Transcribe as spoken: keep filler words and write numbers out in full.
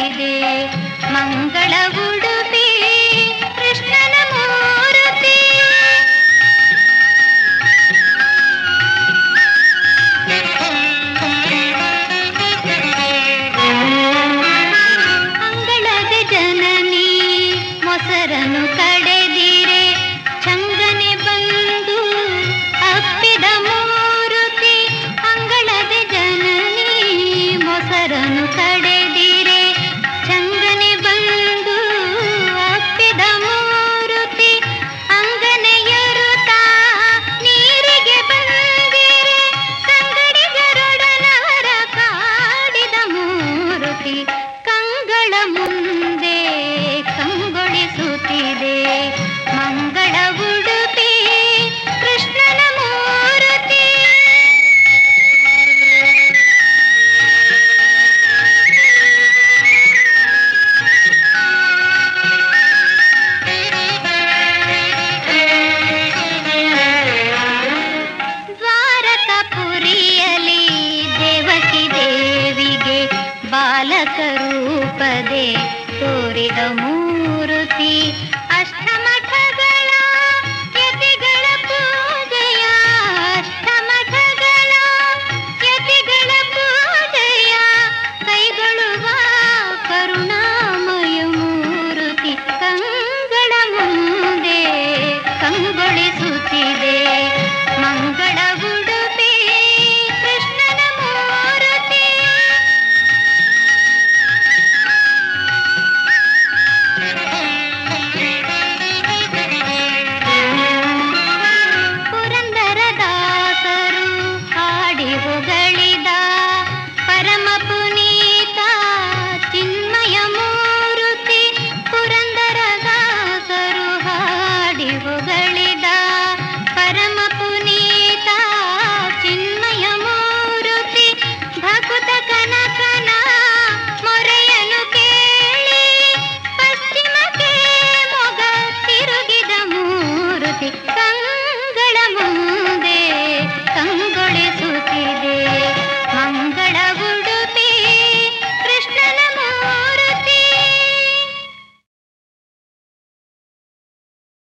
ಸುತ್ತಿದೆ ಮಂಗಳ ಉಡುಪಿ ಕೃಷ್ಣನ ಮೂರುತಿ. ಅಂಗಳದ ಜನನಿ ಮೊಸರನು ಕಡೆದಿರೆ ಚಂಗನೆ ಬಂದು ಅಪ್ಪಿದ ಮೂರುತಿ. ಅಂಗಳದ ಜನನಿ ಮೊಸರನು ಕಡೆದಿರೆ ಚಂಗನೆ ಬಂದು ಅಪ್ಪಿದ ಮೂರುತಿ. ಅಂಗನೆಯರುತ ನೀರಿಗೆ ಬಂದಿರೆ ಸಂಗಡಿಗರೊಡನವರ ಕಾಡಿದ ಮೂರುತಿ. ಕಂಗಳ ಮುಂದೆ ಕಂಗೊಳಿಸುತ್ತಿದೆ ಮಂಗಳ ಉಡುಪಿ ಕೃಷ್ಣನ ಮೂರುತಿ. ದ್ವಾರಕಪುರಿಯಲಿ ದೇವಕಿ ದೇವಿಗೆ ಬಾಲಕ ರೂಪದೆ ತೋರಿದ ಮೂರುತಿ.